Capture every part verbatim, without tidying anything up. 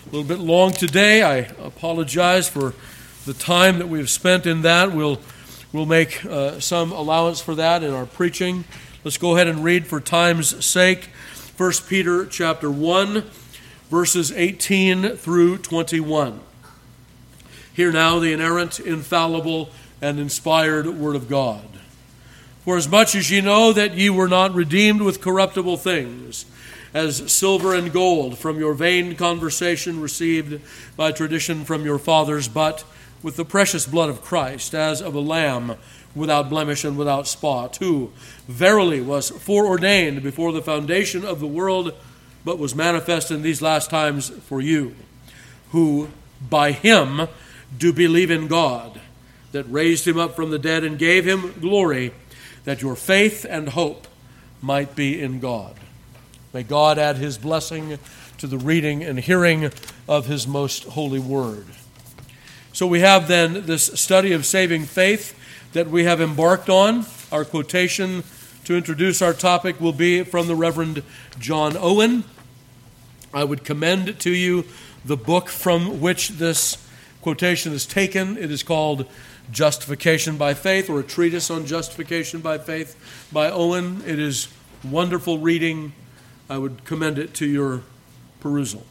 A little bit long today. I apologize for the time that we've spent in that. We'll we'll make uh, some allowance for that in our preaching. Let's go ahead and read for time's sake First Peter chapter one, verses eighteen through twenty-one. Hear now the inerrant, infallible, and inspired Word of God. For as much as ye know that ye were not redeemed with corruptible things, as silver and gold from your vain conversation received by tradition from your fathers, but with the precious blood of Christ, as of a lamb without blemish and without spot, who verily was foreordained before the foundation of the world, but was manifest in these last times for you, who by him do believe in God, that raised him up from the dead and gave him glory, that your faith and hope might be in God. May God add his blessing to the reading and hearing of his most holy word. So we have then this study of saving faith that we have embarked on. Our quotation to introduce our topic will be from the Reverend John Owen. I would commend to you the book from which this quotation is taken. It is called Justification by Faith, or a treatise on justification by faith by Owen. It is wonderful reading. I would commend it to your perusal.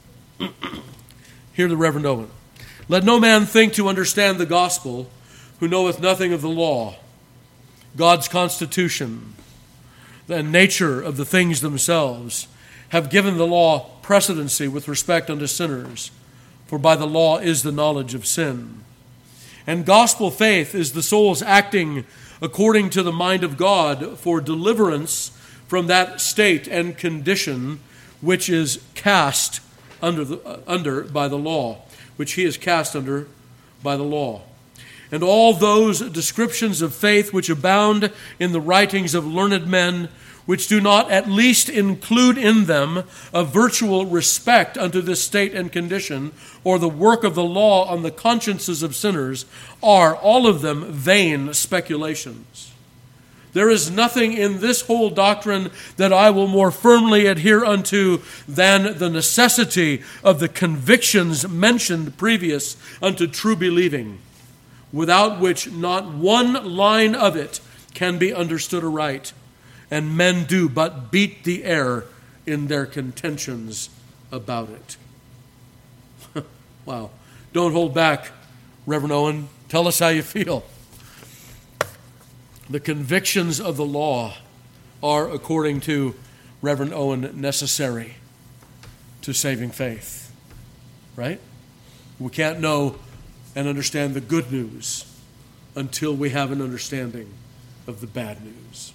Hear the Reverend Owen. Let no man think to understand the gospel who knoweth nothing of the law, God's constitution, the nature of the things themselves, have given the law precedency with respect unto sinners, for by the law is the knowledge of sin. And gospel faith is the soul's acting according to the mind of God for deliverance from that state and condition which is cast under the, uh, under by the law, which he is cast under by the law. And all those descriptions of faith which abound in the writings of learned men, which do not at least include in them a virtual respect unto this state and condition, or the work of the law on the consciences of sinners, are all of them vain speculations. There is nothing in this whole doctrine that I will more firmly adhere unto than the necessity of the convictions mentioned previous unto true believing, without which not one line of it can be understood aright, and men do but beat the air in their contentions about it. Wow. Don't hold back, Reverend Owen. Tell us how you feel. The convictions of the law are, according to Reverend Owen, necessary to saving faith. Right? We can't know and understand the good news until we have an understanding of the bad news.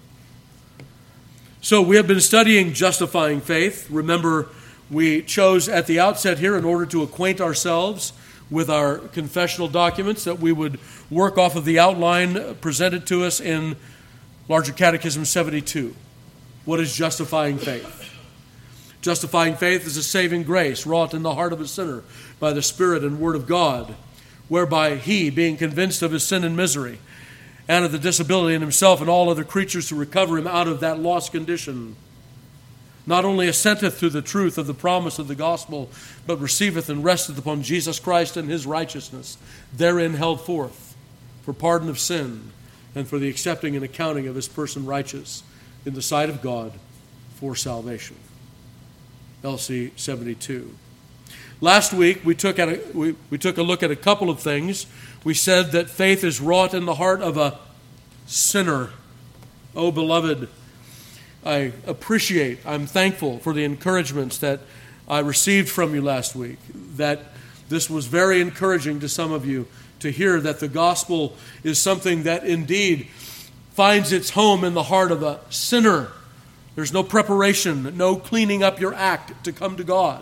So we have been studying justifying faith. Remember, we chose at the outset here, in order to acquaint ourselves with our confessional documents, that we would work off of the outline presented to us in Larger Catechism seventy-two. What is justifying faith? Justifying faith is a saving grace wrought in the heart of a sinner by the Spirit and Word of God, whereby he, being convinced of his sin and misery, and of the disability in himself and all other creatures to recover him out of that lost condition, not only assenteth to the truth of the promise of the gospel, but receiveth and resteth upon Jesus Christ and his righteousness, therein held forth, for pardon of sin, and for the accepting and accounting of his person righteous in the sight of God for salvation. L C seventy-two. Last week we took, at a, we, we took a look at a couple of things. We said that faith is wrought in the heart of a sinner. Oh, beloved, I appreciate, I'm thankful for the encouragements that I received from you last week, that this was very encouraging to some of you to hear that the gospel is something that indeed finds its home in the heart of a sinner. There's no preparation, no cleaning up your act to come to God.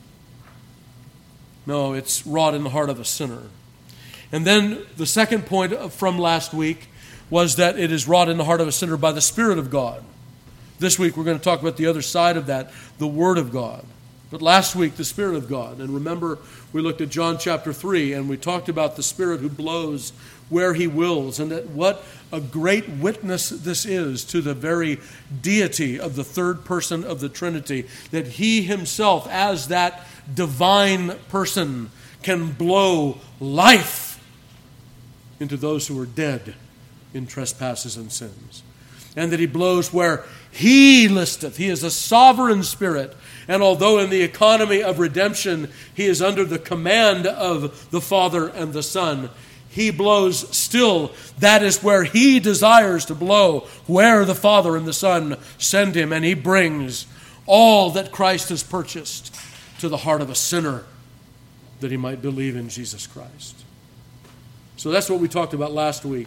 No, it's wrought in the heart of a sinner. And then the second point from last week was that it is wrought in the heart of a sinner by the Spirit of God. This week we're going to talk about the other side of that, the Word of God. But last week, the Spirit of God. And remember, we looked at John chapter three, and we talked about the Spirit who blows where he wills, and that what a great witness this is to the very deity of the third person of the Trinity, that he himself, as that divine person, can blow life into those who are dead in trespasses and sins. And that he blows where he listeth. He is a sovereign Spirit. And although in the economy of redemption he is under the command of the Father and the Son, he blows still. That is where he desires to blow, where the Father and the Son send him. And he brings all that Christ has purchased to the heart of a sinner, that he might believe in Jesus Christ. So that's what we talked about last week.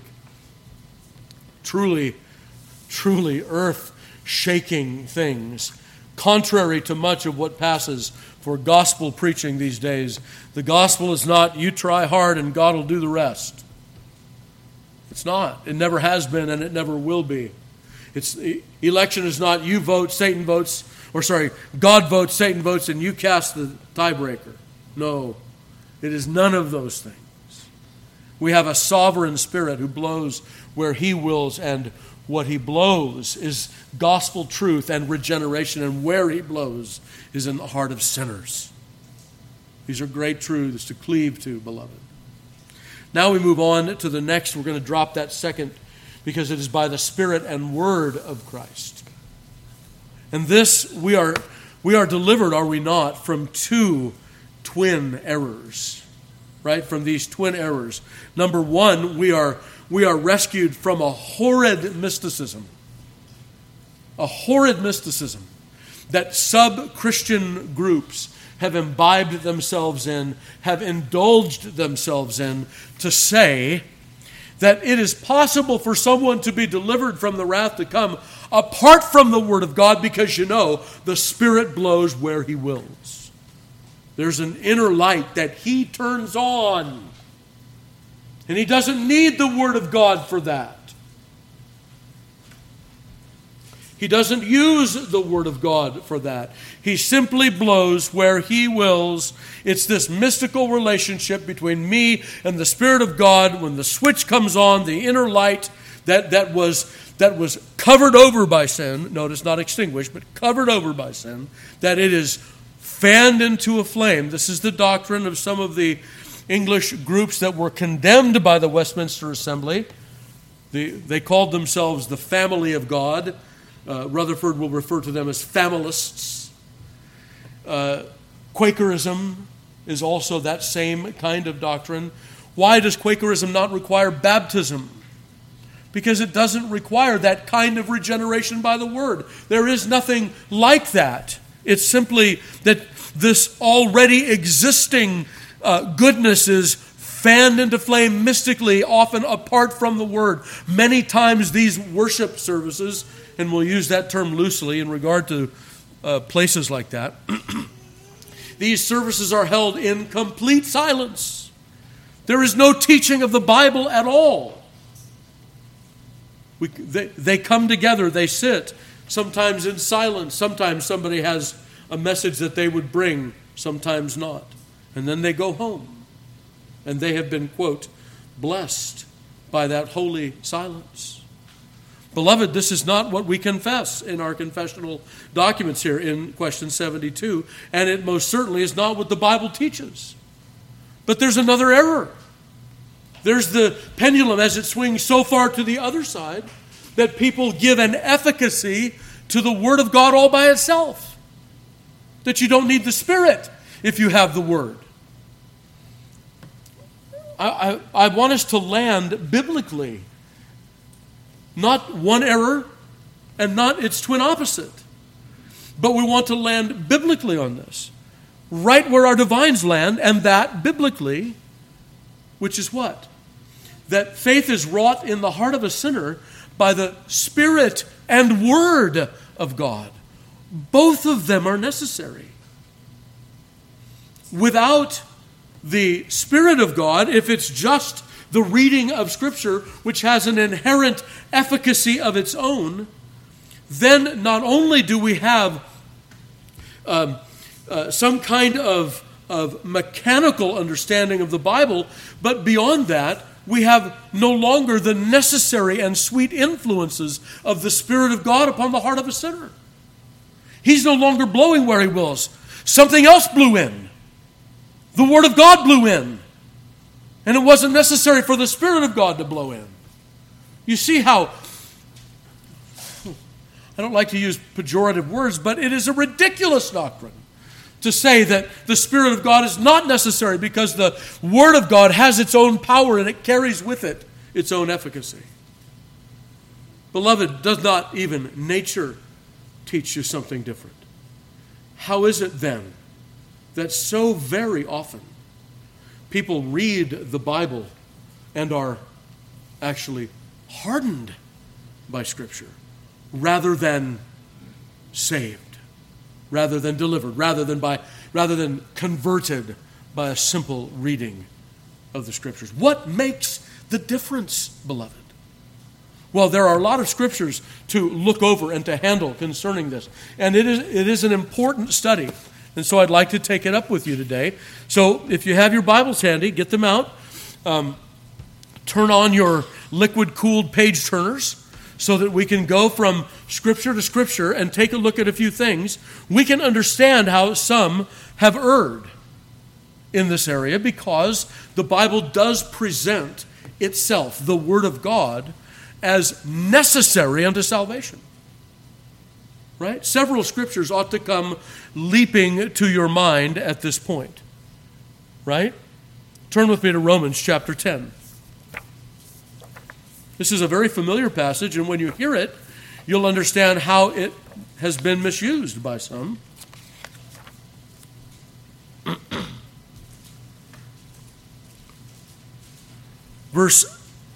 Truly, truly earth-shaking things. Contrary to much of what passes for gospel preaching these days, the gospel is not, you try hard and God will do the rest. It's not. It never has been and it never will be. It's election is not, you vote, Satan votes, or sorry, God votes, Satan votes, and you cast the tiebreaker. No, it is none of those things. We have a sovereign Spirit who blows where he wills, and what he blows is gospel truth and regeneration, and where he blows is in the heart of sinners. These are great truths to cleave to, beloved. Now we move on to the next. We're going to drop that second because it is by the Spirit and Word of Christ. And this, we are, we are delivered, are we not, from two twin errors, right? From these twin errors. Number one, we are we are rescued from a horrid mysticism. A horrid mysticism that sub-Christian groups have imbibed themselves in, have indulged themselves in, to say that it is possible for someone to be delivered from the wrath to come apart from the Word of God, because you know the Spirit blows where he wills. There's an inner light that he turns on. And he doesn't need the Word of God for that. He doesn't use the Word of God for that. He simply blows where he wills. It's this mystical relationship between me and the Spirit of God. When the switch comes on, the inner light that, that was that was covered over by sin, notice not extinguished, but covered over by sin, that it is fanned into a flame. This is the doctrine of some of the English groups that were condemned by the Westminster Assembly. The, they called themselves the Family of God. Uh, Rutherford will refer to them as familists. Uh, Quakerism is also that same kind of doctrine. Why does Quakerism not require baptism? Because it doesn't require that kind of regeneration by the Word. There is nothing like that. It's simply that this already existing uh, goodness is fanned into flame mystically, often apart from the Word. Many times these worship services, and we'll use that term loosely in regard to uh, places like that, these services are held in complete silence. There is no teaching of the Bible at all. We, they, they come together, they sit, sometimes in silence. Sometimes somebody has a message that they would bring, sometimes not. And then they go home. And they have been, quote, blessed by that holy silence. Beloved, this is not what we confess in our confessional documents here in question seventy-two, and it most certainly is not what the Bible teaches. But there's another error. There's the pendulum as it swings so far to the other side that people give an efficacy to the Word of God all by itself. That you don't need the Spirit if you have the Word. I, I, I want us to land biblically. Not one error and not its twin opposite. But we want to land biblically on this. Right where our divines land, and that biblically, which is what? That faith is wrought in the heart of a sinner by the Spirit and Word of God. Both of them are necessary. Without the Spirit of God, if it's just the reading of Scripture, which has an inherent efficacy of its own, then not only do we have um, uh, some kind of, of mechanical understanding of the Bible, but beyond that, we have no longer the necessary and sweet influences of the Spirit of God upon the heart of a sinner. He's no longer blowing where he wills. Something else blew in. The Word of God blew in. And it wasn't necessary for the Spirit of God to blow in. You see how, I don't like to use pejorative words, but it is a ridiculous doctrine to say that the Spirit of God is not necessary because the Word of God has its own power and it carries with it its own efficacy. Beloved, does not even nature teach you something different? How is it then that so very often people read the Bible and are actually hardened by Scripture rather than saved? Rather than delivered, rather than by, rather than converted by a simple reading of the Scriptures. What makes the difference, beloved? Well, there are a lot of Scriptures to look over and to handle concerning this. And it is, it is an important study. And so I'd like to take it up with you today. So if you have your Bibles handy, get them out. Um, turn on your liquid-cooled page turners, so that we can go from Scripture to Scripture and take a look at a few things. We can understand how some have erred in this area because the Bible does present itself, the Word of God, as necessary unto salvation. Right? Several Scriptures ought to come leaping to your mind at this point. Right? Turn with me to Romans chapter ten. This is a very familiar passage, and when you hear it, you'll understand how it has been misused by some. Verse,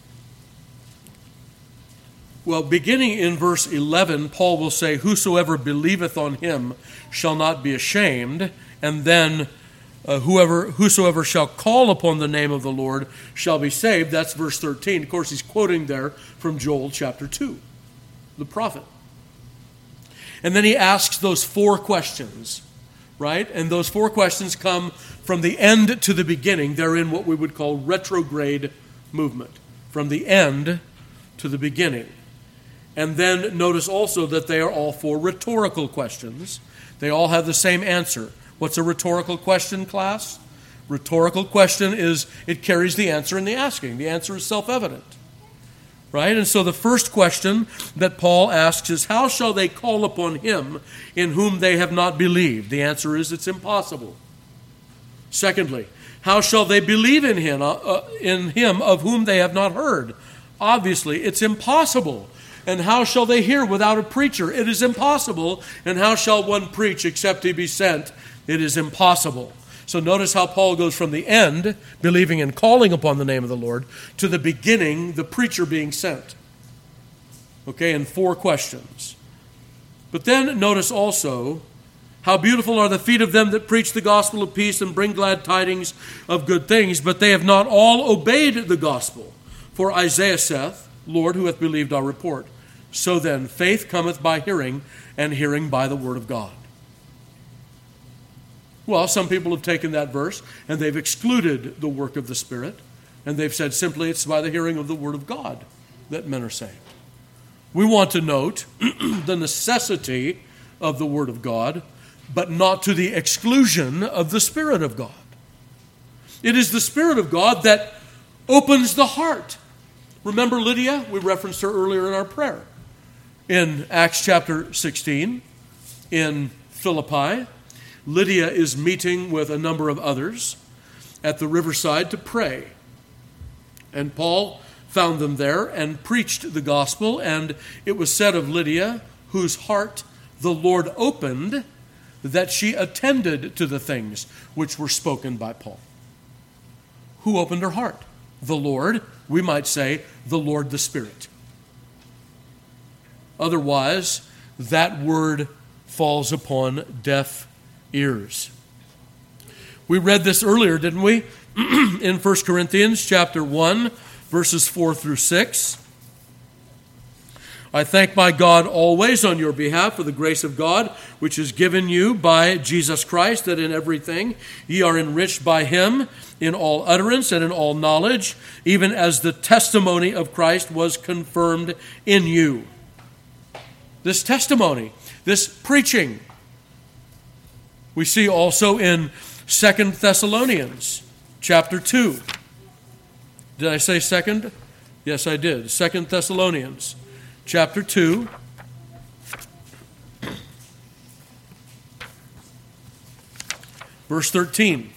well, beginning in verse eleven, Paul will say, "Whosoever believeth on him shall not be ashamed," and then Uh, whoever, whosoever shall call upon the name of the Lord shall be saved. That's verse thirteen. Of course, he's quoting there from Joel chapter two, the prophet. And then he asks those four questions, right? And those four questions come from the end to the beginning. They're in what we would call retrograde movement, from the end to the beginning. And then notice also that they are all four rhetorical questions. They all have the same answer. What's a rhetorical question, class? Rhetorical question is, it carries the answer in the asking. The answer is self-evident, right? And so the first question that Paul asks is, how shall they call upon him in whom they have not believed? The answer is, it's impossible. Secondly, how shall they believe in him, uh, in him of whom they have not heard? Obviously, it's impossible. And how shall they hear without a preacher? It is impossible. And how shall one preach except he be sent? It is impossible. So notice how Paul goes from the end, believing and calling upon the name of the Lord, to the beginning, the preacher being sent. Okay, in four questions. But then notice also, how beautiful are the feet of them that preach the gospel of peace and bring glad tidings of good things, but they have not all obeyed the gospel. For Isaiah saith, Lord, who hath believed our report? So then, faith cometh by hearing, and hearing by the word of God. Well, some people have taken that verse and they've excluded the work of the Spirit, and they've said simply it's by the hearing of the Word of God that men are saved. We want to note the necessity of the Word of God, but not to the exclusion of the Spirit of God. It is the Spirit of God that opens the heart. Remember Lydia? We referenced her earlier in our prayer. In Acts chapter sixteen, in Philippi, Lydia is meeting with a number of others at the riverside to pray. And Paul found them there and preached the gospel, and it was said of Lydia, whose heart the Lord opened, that she attended to the things which were spoken by Paul. Who opened her heart? The Lord, we might say, the Lord the Spirit. Otherwise, that word falls upon deaf ears. We read this earlier, didn't we? In First Corinthians chapter one, verses four through six. I thank my God always on your behalf for the grace of God, which is given you by Jesus Christ, that in everything ye are enriched by him, in all utterance and in all knowledge, even as the testimony of Christ was confirmed in you. This testimony, this preaching, we see also in Second Thessalonians chapter two. Did I say second? Yes, I did. Second Thessalonians chapter two. Verse thirteen.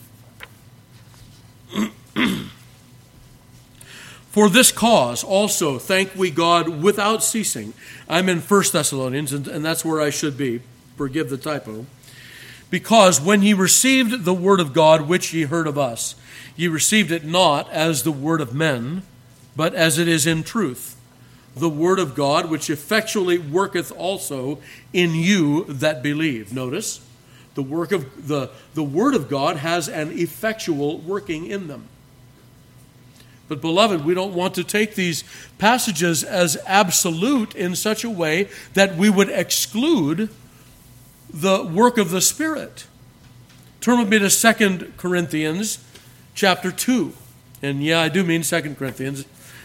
For this cause also thank we God without ceasing. I'm in First Thessalonians, and, and that's where I should be. Forgive the typo. Because when ye received the word of God, which ye heard of us, ye received it not as the word of men, but as it is in truth, the word of God, which effectually worketh also in you that believe. Notice, the work of the, the word of God has an effectual working in them. But beloved, we don't want to take these passages as absolute in such a way that we would exclude the work of the Spirit. Turn with me to Second Corinthians chapter two. And yeah, I do mean Second Corinthians.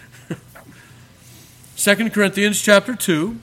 Second Corinthians chapter two,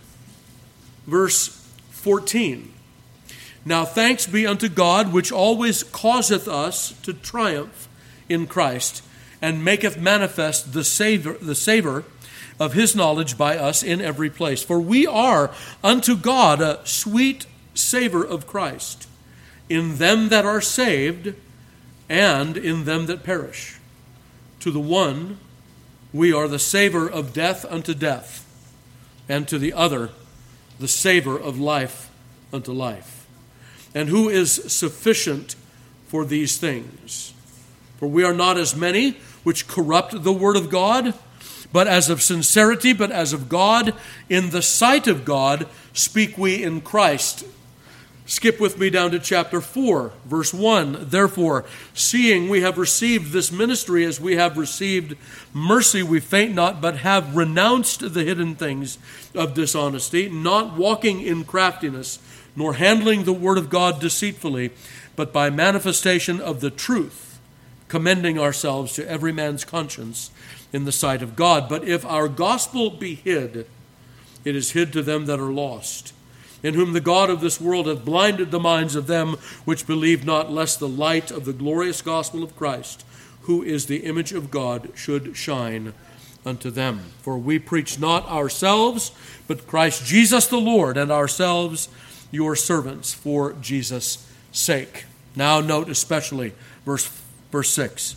verse fourteen. Now thanks be unto God, which always causeth us to triumph in Christ, and maketh manifest the savor, the savor of his knowledge by us in every place. For we are unto God a sweet savor of Christ, in them that are saved, and in them that perish. To the one we are the savor of death unto death, and to the other the savor of life unto life. And who is sufficient for these things? For we are not as many which corrupt the word of God, but as of sincerity, but as of God, in the sight of God, speak we in Christ. Skip with me down to chapter four, verse one. Therefore, seeing we have received this ministry as we have received mercy, we faint not, but have renounced the hidden things of dishonesty, not walking in craftiness, nor handling the word of God deceitfully, but by manifestation of the truth, commending ourselves to every man's conscience in the sight of God. But if our gospel be hid, it is hid to them that are lost, in whom the God of this world hath blinded the minds of them which believe not, lest the light of the glorious gospel of Christ, who is the image of God, should shine unto them. For we preach not ourselves, but Christ Jesus the Lord, and ourselves your servants for Jesus' sake. Now note especially verse Verse six.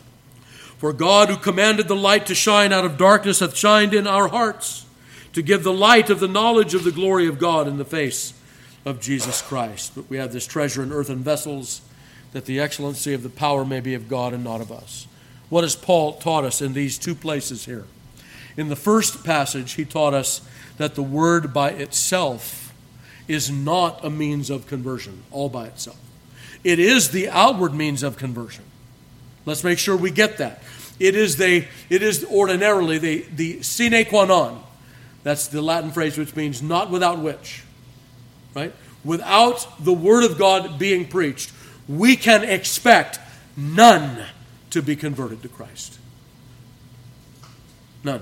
For God, who commanded the light to shine out of darkness, hath shined in our hearts, to give the light of the knowledge of the glory of God in the face of Jesus Christ. But we have this treasure in earthen vessels, that the excellency of the power may be of God and not of us. What has Paul taught us in these two places here? In the first passage, he taught us that the word by itself is not a means of conversion, all by itself. It is the outward means of conversion. Let's make sure we get that. It is the it is ordinarily the, the sine qua non. That's the Latin phrase which means not without which. Right? Without the word of God being preached, we can expect none to be converted to Christ. None.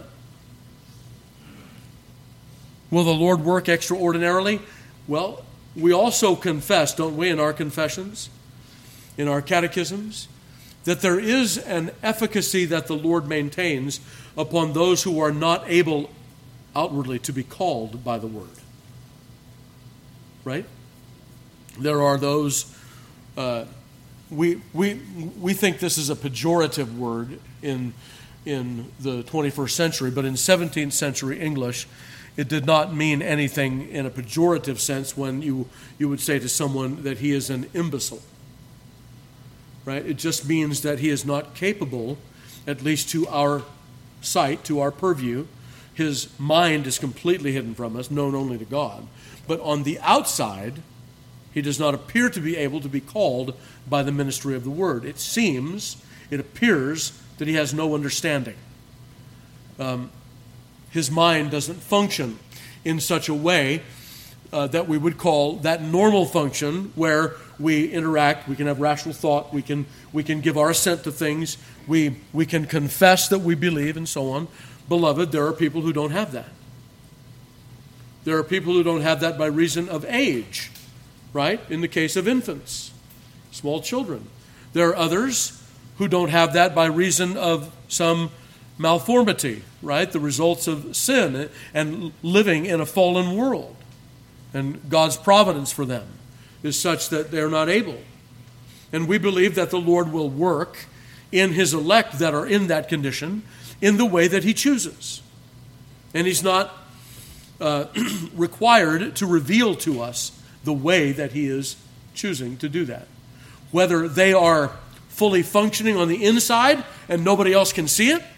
Will the Lord work extraordinarily? Well, we also confess, don't we, in our confessions, in our catechisms, that there is an efficacy that the Lord maintains upon those who are not able outwardly to be called by the word. Right? There are those, uh, we, we, we think this is a pejorative word in, in the twenty-first century, but in seventeenth century English, it did not mean anything in a pejorative sense when you, you would say to someone that he is an imbecile. Right? It just means that he is not capable, at least to our sight, to our purview. His mind is completely hidden from us, known only to God. But on the outside, he does not appear to be able to be called by the ministry of the word. It seems, it appears that he has no understanding. Um, His mind doesn't function in such a way uh, that we would call that normal function, where we interact, we can have rational thought, we can we can give our assent to things, we we can confess that we believe, and so on. Beloved, there are people who don't have that. There are people who don't have that by reason of age, right? In the case of infants, small children. There are others who don't have that by reason of some malformity, right? The results of sin and living in a fallen world. And God's providence for them is such that they're not able. And we believe that the Lord will work in His elect that are in that condition in the way that He chooses. And He's not uh, required to reveal to us the way that He is choosing to do that. Whether they are fully functioning on the inside and nobody else can see it,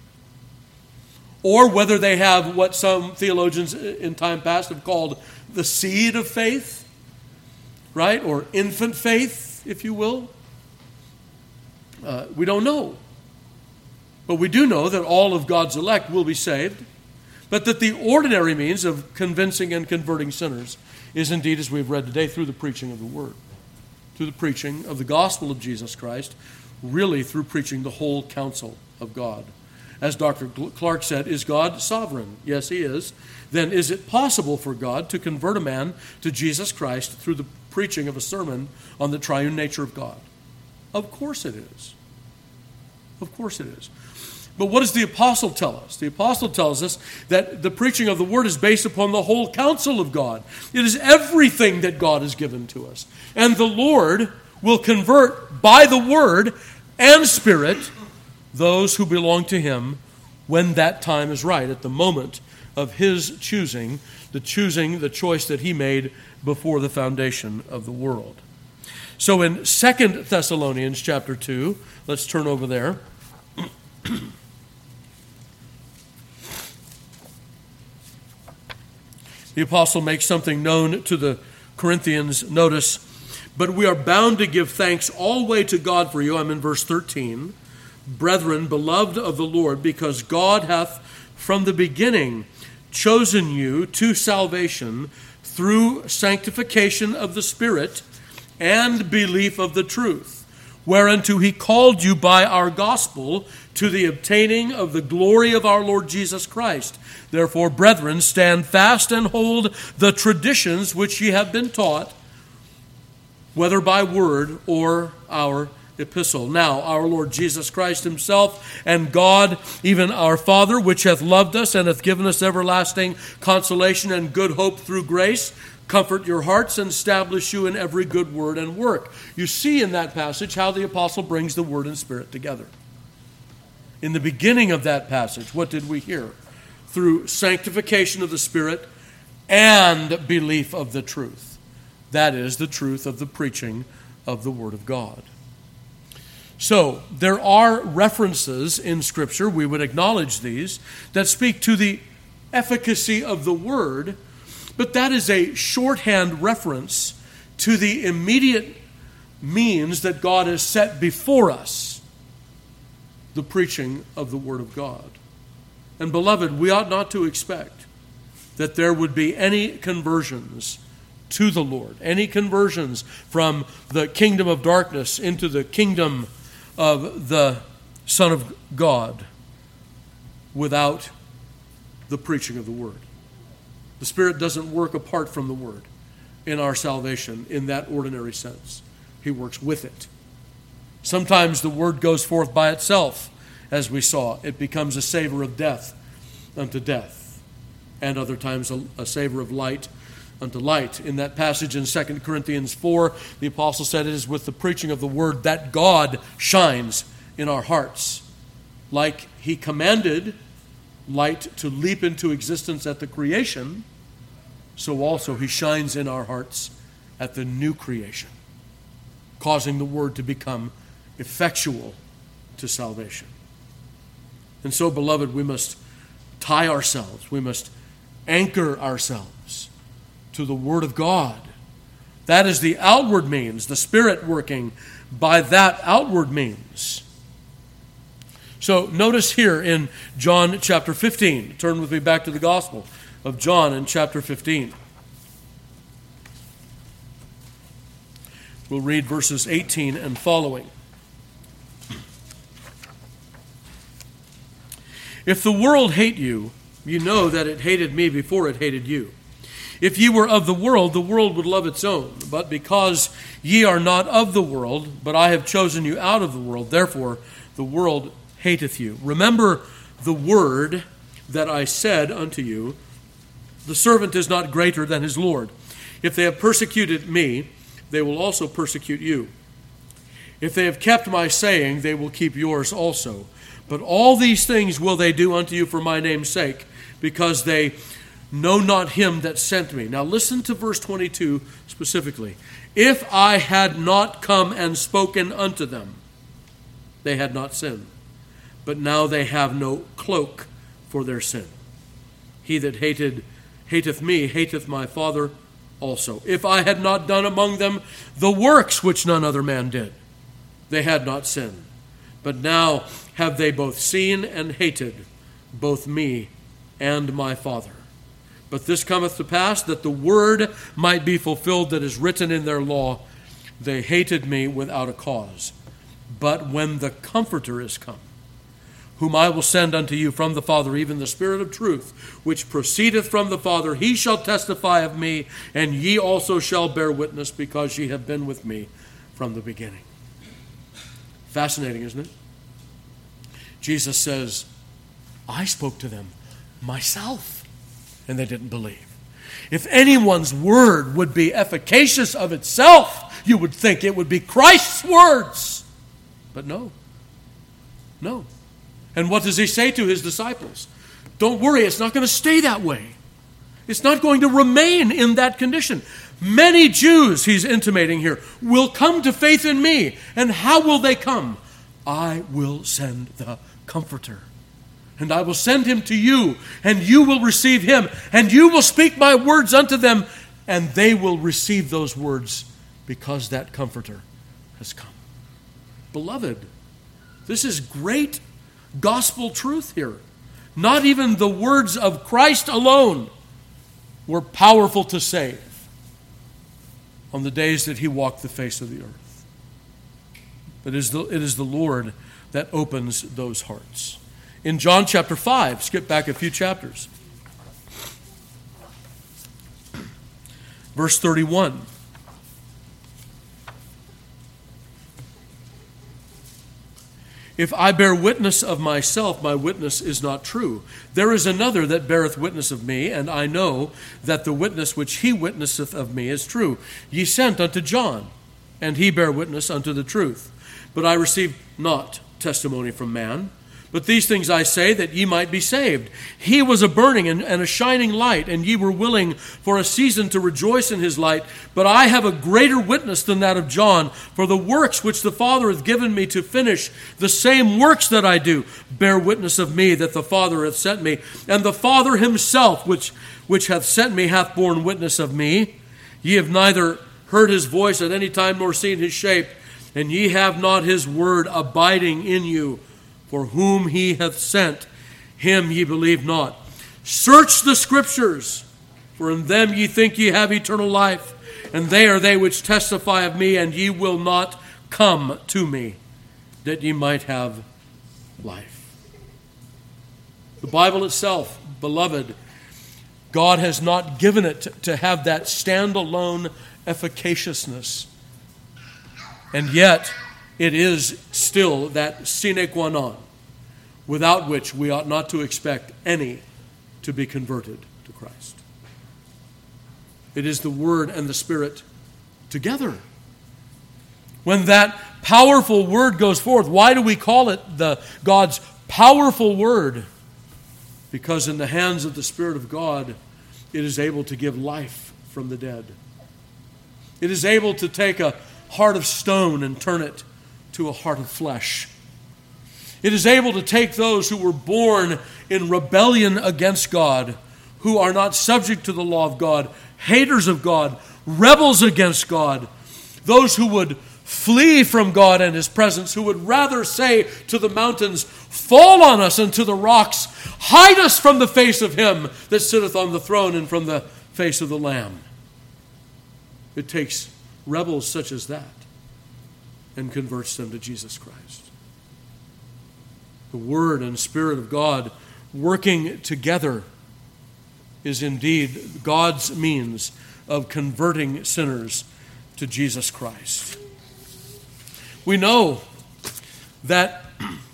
or whether they have what some theologians in time past have called the seed of faith, right? Or infant faith, if you will. Uh, we don't know. But we do know that all of God's elect will be saved, but that the ordinary means of convincing and converting sinners is indeed, as we've read today, through the preaching of the Word, through the preaching of the gospel of Jesus Christ, really through preaching the whole counsel of God. As Doctor Clark said, is God sovereign? Yes, He is. Then is it possible for God to convert a man to Jesus Christ through the preaching of a sermon on the triune nature of God? Of course it is. Of course it is. But what does the apostle tell us? The apostle tells us that the preaching of the Word is based upon the whole counsel of God. It is everything that God has given to us. And the Lord will convert by the Word and Spirit those who belong to Him when that time is right, at the moment of His choosing, the choosing, the choice that He made before the foundation of the world. So in Second Thessalonians chapter two, let's turn over there. The apostle makes something known to the Corinthians. Notice, but we are bound to give thanks always to God for you. I'm in verse thirteen. Brethren, beloved of the Lord, because God hath from the beginning chosen you to salvation through sanctification of the Spirit and belief of the truth, whereunto He called you by our gospel to the obtaining of the glory of our Lord Jesus Christ. Therefore, brethren, stand fast and hold the traditions which ye have been taught, whether by word or our epistle. Now, our Lord Jesus Christ Himself and God, even our Father, which hath loved us and hath given us everlasting consolation and good hope through grace, comfort your hearts and establish you in every good word and work. You see in that passage how the apostle brings the Word and Spirit together. In the beginning of that passage, what did we hear? Through sanctification of the Spirit and belief of the truth. That is the truth of the preaching of the Word of God. So, there are references in Scripture, we would acknowledge these, that speak to the efficacy of the Word, but that is a shorthand reference to the immediate means that God has set before us, the preaching of the Word of God. And beloved, we ought not to expect that there would be any conversions to the Lord, any conversions from the kingdom of darkness into the kingdom of the Son of God without the preaching of the Word. The Spirit doesn't work apart from the Word in our salvation in that ordinary sense. He works with it. Sometimes the Word goes forth by itself, as we saw. It becomes a savor of death unto death, and other times a, a savor of light unto light. In that passage in Second Corinthians four, the apostle said, it is with the preaching of the Word that God shines in our hearts. Like He commanded light to leap into existence at the creation, so also He shines in our hearts at the new creation, causing the Word to become effectual to salvation. And so, beloved, we must tie ourselves, we must anchor ourselves to the Word of God. That is the outward means, the Spirit working by that outward means. So notice here in John chapter fifteen. Turn with me back to the Gospel of John in chapter fifteen. We'll read verses eighteen and following. If the world hate you, you know that it hated me before it hated you. If ye were of the world, the world would love its own. But because ye are not of the world, but I have chosen you out of the world, therefore the world hateth you. Remember the word that I said unto you, the servant is not greater than his Lord. If they have persecuted me, they will also persecute you. If they have kept my saying, they will keep yours also. But all these things will they do unto you for my name's sake, because they know not him that sent me. Now listen to verse twenty-two specifically. If I had not come and spoken unto them, they had not sinned. But now they have no cloak for their sin. He that hated hateth me, hateth my Father also. If I had not done among them the works which none other man did, they had not sinned. But now have they both seen and hated both me and my Father. But this cometh to pass, that the word might be fulfilled that is written in their law, they hated me without a cause. But when the Comforter is come, whom I will send unto you from the Father, even the Spirit of truth, which proceedeth from the Father, he shall testify of me, and ye also shall bear witness, because ye have been with me from the beginning. Fascinating, isn't it? Jesus says, I spoke to them myself, and they didn't believe. If anyone's word would be efficacious of itself, you would think it would be Christ's words. But no. No. And what does he say to his disciples? Don't worry, it's not going to stay that way. It's not going to remain in that condition. Many Jews, he's intimating here, will come to faith in me. And how will they come? I will send the Comforter. And I will send him to you, and you will receive him, and you will speak my words unto them, and they will receive those words because that Comforter has come. Beloved, this is great gospel truth here. Not even the words of Christ alone were powerful to save on the days that he walked the face of the earth. But it is the, it is the Lord that opens those hearts. In John chapter five, skip back a few chapters. Verse thirty-one. If I bear witness of myself, my witness is not true. There is another that beareth witness of me, and I know that the witness which he witnesseth of me is true. Ye sent unto John, and he bare witness unto the truth. But I received not testimony from man. But these things I say, that ye might be saved. He was a burning and, and a shining light, and ye were willing for a season to rejoice in his light. But I have a greater witness than that of John, for the works which the Father hath given me to finish, the same works that I do, bear witness of me that the Father hath sent me. And the Father himself, which, which hath sent me, hath borne witness of me. Ye have neither heard his voice at any time, nor seen his shape, and ye have not his word abiding in you. For whom he hath sent, him ye believe not. Search the Scriptures, for in them ye think ye have eternal life, and they are they which testify of me, and ye will not come to me, that ye might have life. The Bible itself, beloved, God has not given it to have that standalone efficaciousness. And yet, it is still that sine qua non, without which we ought not to expect any to be converted to Christ. It is the Word and the Spirit together. When that powerful Word goes forth, why do we call it the God's powerful Word? Because in the hands of the Spirit of God, it is able to give life from the dead. It is able to take a heart of stone and turn it to a heart of flesh. It is able to take those who were born in rebellion against God, who are not subject to the law of God, haters of God, rebels against God, those who would flee from God and his presence, who would rather say to the mountains, fall on us, and to the rocks, hide us from the face of him that sitteth on the throne and from the face of the Lamb. It takes rebels such as that and converts them to Jesus Christ. The Word and Spirit of God working together is indeed God's means of converting sinners to Jesus Christ. We know that,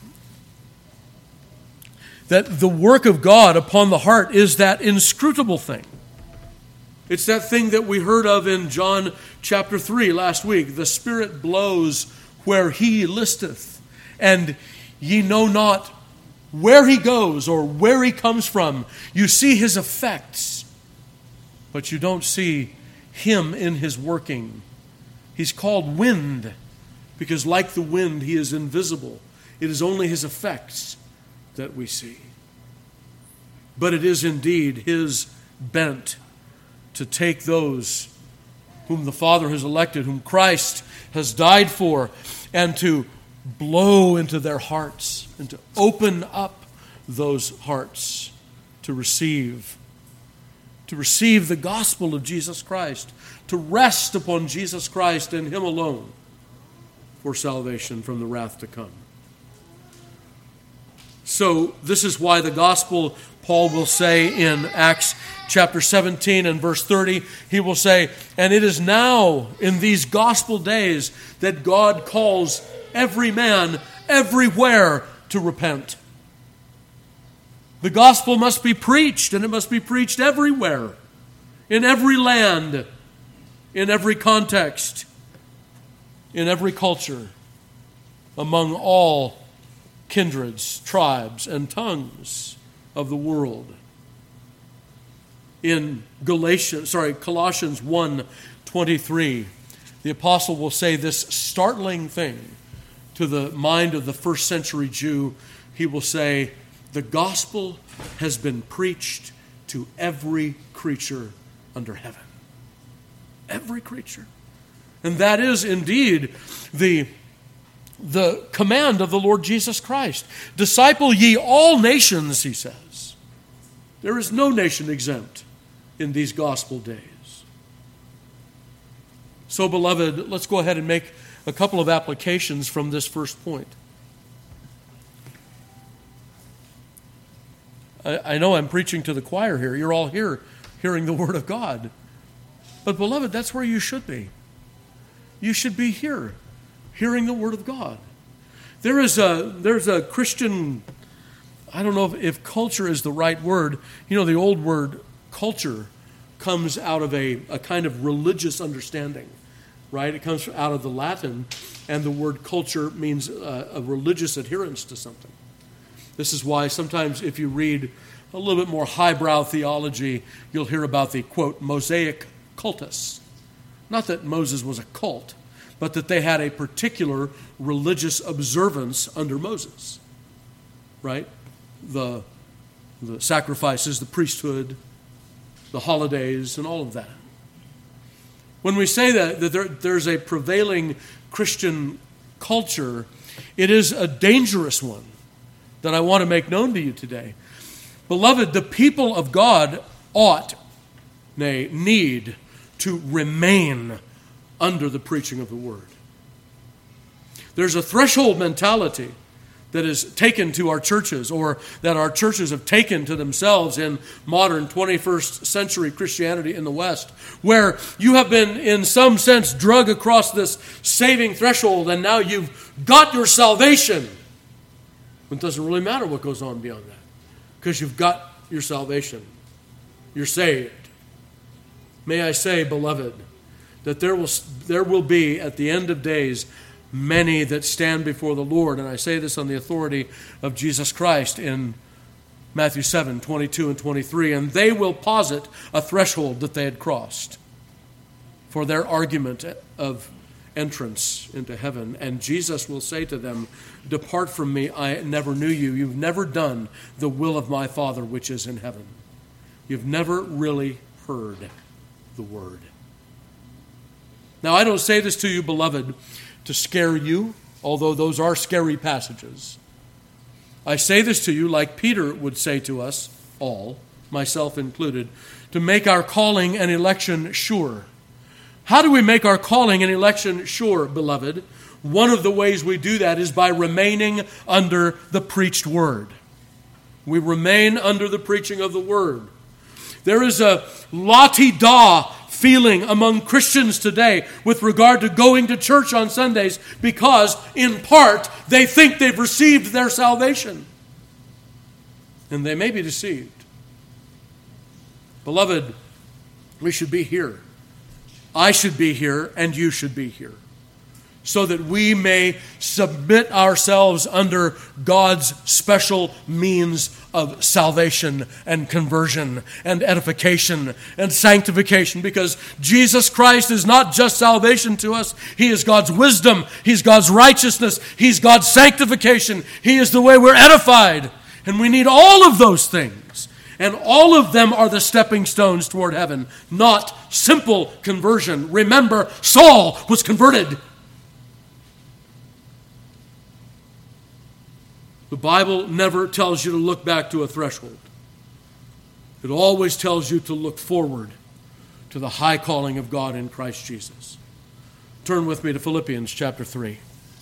that the work of God upon the heart is that inscrutable thing. It's that thing that we heard of in John chapter three last week. The Spirit blows where he listeth, and ye know not where he goes or where he comes from. You see his effects, but you don't see him in his working. He's called wind because, like the wind, he is invisible. It is only his effects that we see. But it is indeed his bent to take those whom the Father has elected, whom Christ has died for, and to blow into their hearts and to open up those hearts to receive, to receive the gospel of Jesus Christ, to rest upon Jesus Christ and him alone for salvation from the wrath to come. So this is why the gospel, Paul will say in Acts chapter seventeen and verse thirty, he will say, and it is now in these gospel days that God calls every man everywhere to repent. The gospel must be preached, and it must be preached everywhere, in every land, in every context, in every culture, among all kindreds, tribes, and tongues of the world. In Galatians, sorry, Colossians one twenty-three, the apostle will say this startling thing to the mind of the first century Jew. He will say, the gospel has been preached to every creature under heaven. Every creature. And that is indeed the, the command of the Lord Jesus Christ. Disciple ye all nations, he says. There is no nation exempt in these gospel days. So, beloved, let's go ahead and make a couple of applications from this first point. I, I know I'm preaching to the choir here. You're all here hearing the Word of God. But, beloved, that's where you should be. You should be here, hearing the Word of God. There is a, there's a Christian, I don't know if, if culture is the right word. You know, the old word culture comes out of a, a kind of religious understanding, right? It comes out of the Latin, and the word culture means a, a religious adherence to something. This is why sometimes if you read a little bit more highbrow theology, you'll hear about the, quote, Mosaic cultus. Not that Moses was a cult, but that they had a particular religious observance under Moses, right? The, the sacrifices, the priesthood, the holidays, and all of that. When we say that, that there, there's a prevailing Christian culture, it is a dangerous one that I want to make known to you today. Beloved, the people of God ought, nay, need to remain under the preaching of the Word. There's a threshold mentality that is taken to our churches, or that our churches have taken to themselves in modern twenty-first century Christianity in the West, where you have been, in some sense, drug across this saving threshold, and now you've got your salvation. It doesn't really matter what goes on beyond that, because you've got your salvation. You're saved. May I say, beloved, that there will, there will be, at the end of days, many that stand before the Lord, and I say this on the authority of Jesus Christ in Matthew seven, twenty-two and twenty-three, and they will posit a threshold that they had crossed for their argument of entrance into heaven. And Jesus will say to them, depart from me, I never knew you. You've never done the will of my Father which is in heaven. You've never really heard the Word. Now, I don't say this to you, beloved, to scare you, although those are scary passages. I say this to you like Peter would say to us all, myself included, to make our calling and election sure. How do we make our calling and election sure, beloved? One of the ways we do that is by remaining under the preached word. We remain under the preaching of the word. There is a la-ti-da feeling among Christians today with regard to going to church on Sundays because, in part, they think they've received their salvation. And they may be deceived. Beloved, we should be here. I should be here, and you should be here, so that we may submit ourselves under God's special means of salvation and conversion and edification and sanctification, because Jesus Christ is not just salvation to us. He is God's wisdom. He's God's righteousness. He's God's sanctification. He is the way we're edified. And we need all of those things. And all of them are the stepping stones toward heaven, not simple conversion. Remember, Saul was converted. The Bible never tells you to look back to a threshold. It always tells you to look forward to the high calling of God in Christ Jesus. Turn with me to Philippians chapter three.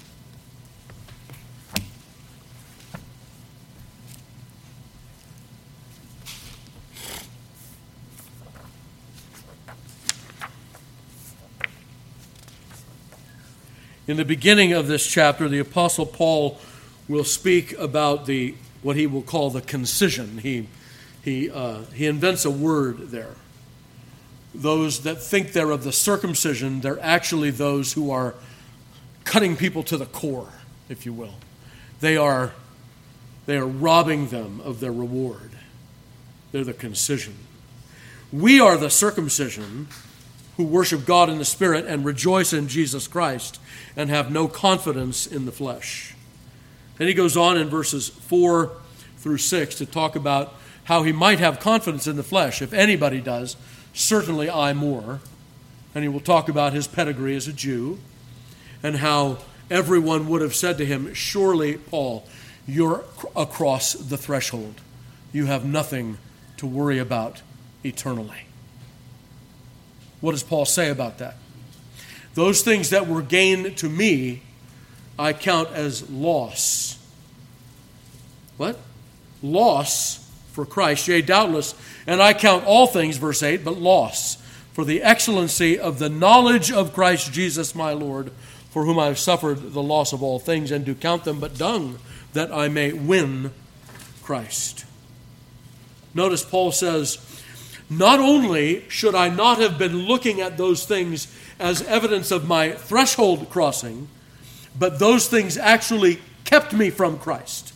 In the beginning of this chapter, the Apostle Paul will speak about the what he will call the concision. He he uh, he invents a word there. Those that think they're of the circumcision, they're actually those who are cutting people to the core, if you will. They are they are robbing them of their reward. They're the concision. We are the circumcision who worship God in the Spirit and rejoice in Jesus Christ and have no confidence in the flesh. Then he goes on in verses four through six to talk about how he might have confidence in the flesh. If anybody does, certainly I more. And he will talk about his pedigree as a Jew and how everyone would have said to him, surely, Paul, you're across the threshold. You have nothing to worry about eternally. What does Paul say about that? Those things that were gain to me, I count as loss. What? Loss for Christ, yea, doubtless. And I count all things, verse eight, but loss for the excellency of the knowledge of Christ Jesus my Lord, for whom I have suffered the loss of all things, and do count them but dung, that I may win Christ. Notice Paul says, not only should I not have been looking at those things as evidence of my threshold crossing, but those things actually kept me from Christ.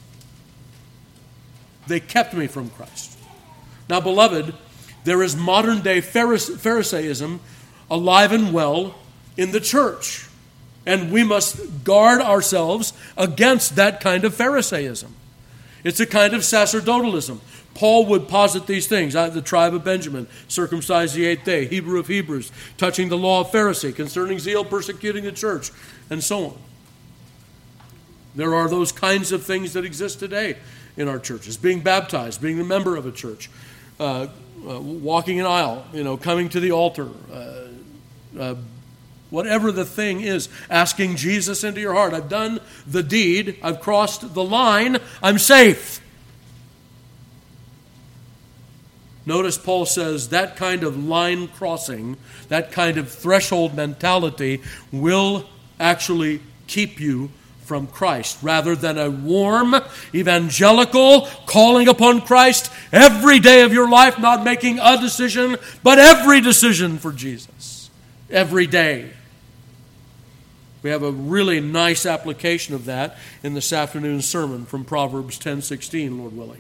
They kept me from Christ. Now, beloved, there is modern-day Pharisaism alive and well in the church, and we must guard ourselves against that kind of Pharisaism. It's a kind of sacerdotalism. Paul would posit these things: the tribe of Benjamin, circumcised the eighth day, Hebrew of Hebrews, touching the law of Pharisee, concerning zeal, persecuting the church, and so on. There are those kinds of things that exist today in our churches: being baptized, being a member of a church, uh, uh, walking an aisle, you know, coming to the altar, uh, uh, whatever the thing is, asking Jesus into your heart. I've done the deed, I've crossed the line, I'm safe. Notice Paul says that kind of line crossing, that kind of threshold mentality will actually keep you from Christ, rather than a warm, evangelical calling upon Christ every day of your life, not making a decision, but every decision for Jesus, every day. We have a really nice application of that in this afternoon's sermon from Proverbs ten sixteen, Lord willing.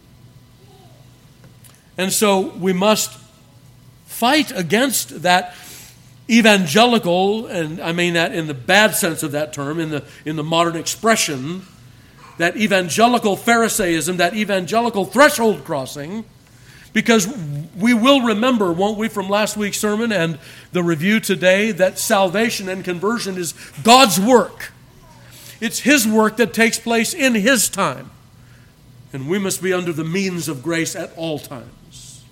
And so we must fight against that evangelical, and I mean that in the bad sense of that term, in the in the modern expression, that evangelical Pharisaism, that evangelical threshold crossing, because we will remember, won't we, from last week's sermon and the review today, that salvation and conversion is God's work. It's His work that takes place in His time. And we must be under the means of grace at all times.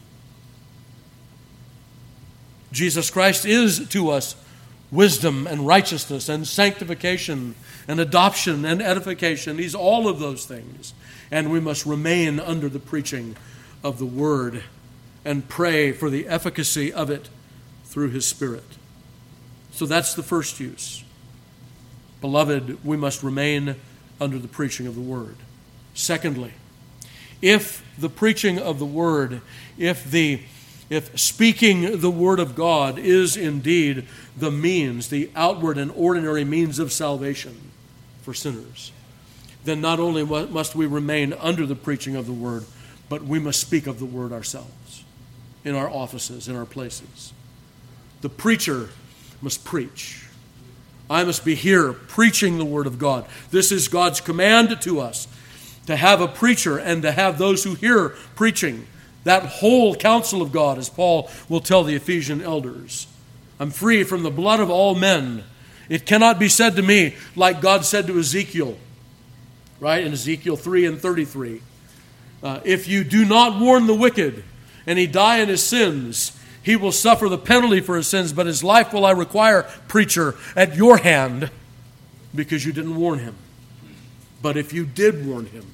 Jesus Christ is to us wisdom and righteousness and sanctification and adoption and edification. He's all of those things. And we must remain under the preaching of the Word and pray for the efficacy of it through His Spirit. So that's the first use. Beloved, we must remain under the preaching of the Word. Secondly, if the preaching of the Word, if the if speaking the Word of God is indeed the means, the outward and ordinary means of salvation for sinners, then not only must we remain under the preaching of the Word, but we must speak of the Word ourselves, in our offices, in our places. The preacher must preach. I must be here preaching the Word of God. This is God's command to us, to have a preacher and to have those who hear preaching. That whole counsel of God, as Paul will tell the Ephesian elders. I'm free from the blood of all men. It cannot be said to me like God said to Ezekiel, right, in Ezekiel three and thirty-three. Uh, if you do not warn the wicked, and he die in his sins, he will suffer the penalty for his sins, but his life will I require, preacher, at your hand, because you didn't warn him. But if you did warn him,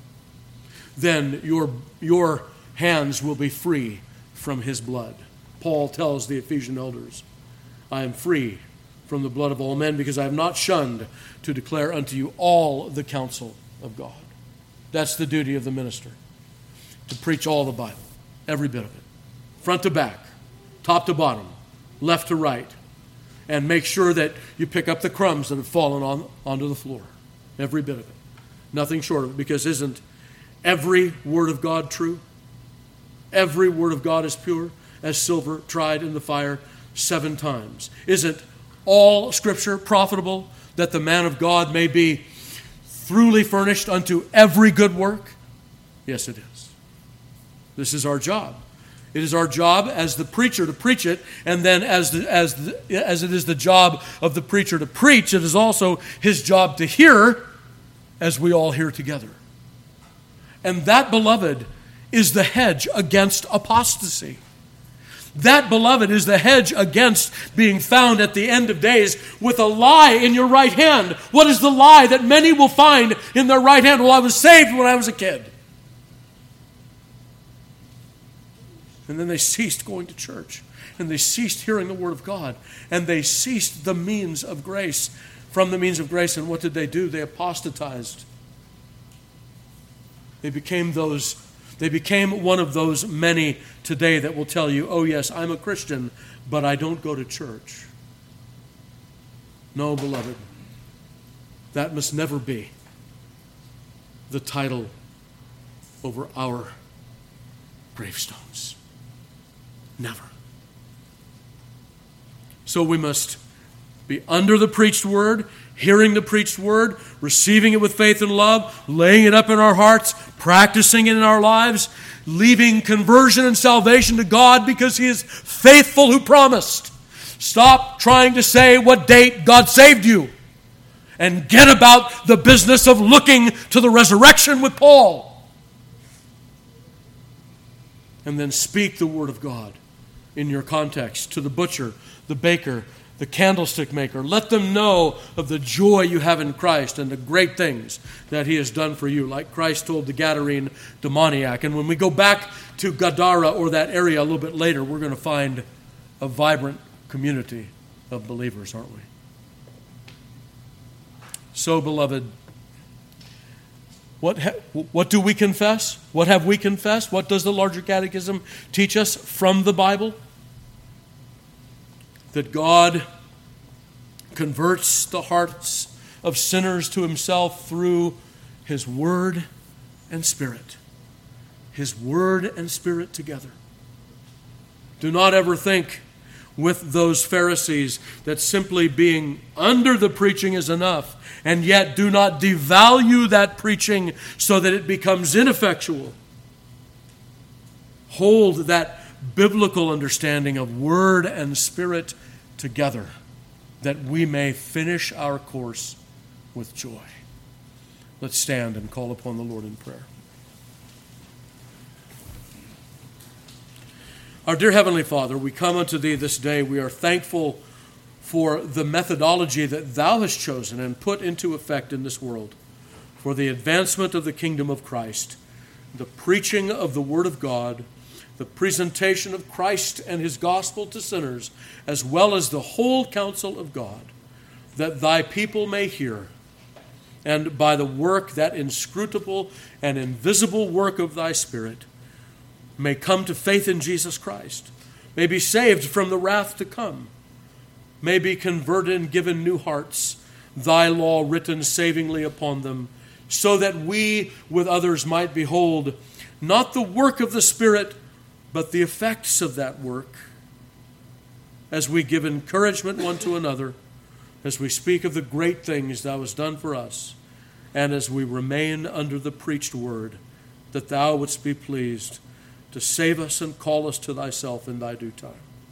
then your, your hands will be free from his blood. Paul tells the Ephesian elders, I am free from the blood of all men, because I have not shunned to declare unto you all the counsel of God. That's the duty of the minister, to preach all the Bible, every bit of it, front to back, top to bottom, left to right, and make sure that you pick up the crumbs that have fallen on onto the floor, every bit of it, nothing short of it, because isn't every word of God true? Every word of God is pure as silver tried in the fire seven times. Isn't all Scripture profitable, that the man of God may be truly furnished unto every good work? Yes, it is. This is our job. It is our job as the preacher to preach it, and then as the, as the, as it is the job of the preacher to preach, it is also his job to hear as we all hear together. And that, beloved, is the hedge against apostasy. That, beloved, is the hedge against being found at the end of days with a lie in your right hand. What is the lie that many will find in their right hand? Well, I was saved when I was a kid. And then they ceased going to church. And they ceased hearing the Word of God. And they ceased the means of grace from the means of grace. And what did they do? They apostatized. They became those They became one of those many today that will tell you, oh yes, I'm a Christian, but I don't go to church. No, beloved, that must never be the title over our gravestones. Never. So we must be under the preached word, hearing the preached word, receiving it with faith and love, laying it up in our hearts, practicing it in our lives, leaving conversion and salvation to God because He is faithful who promised. Stop trying to say what date God saved you and get about the business of looking to the resurrection with Paul. And then speak the word of God in your context to the butcher, the baker, the candlestick maker. Let them know of the joy you have in Christ and the great things that He has done for you, like Christ told the Gadarene demoniac. And when we go back to Gadara or that area a little bit later, we're going to find a vibrant community of believers, aren't we? So, beloved, what ha- what do we confess? What have we confessed? What does the larger catechism teach us from the Bible? That God converts the hearts of sinners to Himself through His Word and Spirit. His Word and Spirit together. Do not ever think with those Pharisees that simply being under the preaching is enough, and yet do not devalue that preaching so that it becomes ineffectual. Hold that biblical understanding of Word and Spirit together, that we may finish our course with joy. Let's stand and call upon the Lord in prayer. Our dear Heavenly Father, we come unto Thee this day. We are thankful for the methodology that Thou hast chosen and put into effect in this world for the advancement of the kingdom of Christ, the preaching of the Word of God, the presentation of Christ and His gospel to sinners, as well as the whole counsel of God, that Thy people may hear, and by the work, that inscrutable and invisible work of Thy Spirit, may come to faith in Jesus Christ, may be saved from the wrath to come, may be converted and given new hearts, Thy law written savingly upon them, so that we with others might behold not the work of the Spirit, but the effects of that work, as we give encouragement one to another, as we speak of the great things Thou hast done for us, and as we remain under the preached word, that Thou wouldst be pleased to save us and call us to Thyself in Thy due time.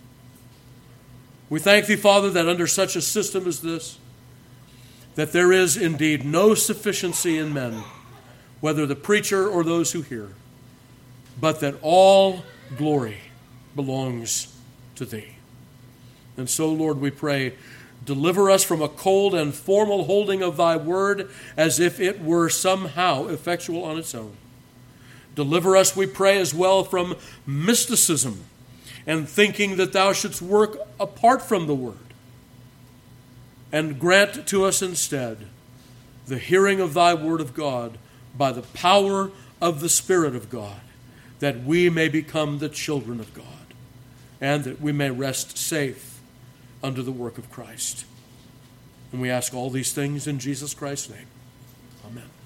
We thank Thee, Father, that under such a system as this, that there is indeed no sufficiency in men, whether the preacher or those who hear, but that all glory belongs to Thee. And so, Lord, we pray, deliver us from a cold and formal holding of Thy word as if it were somehow effectual on its own. Deliver us, we pray, as well from mysticism and thinking that Thou shouldst work apart from the Word. And grant to us instead the hearing of Thy Word of God by the power of the Spirit of God, that we may become the children of God, and that we may rest safe under the work of Christ. And we ask all these things in Jesus Christ's name. Amen.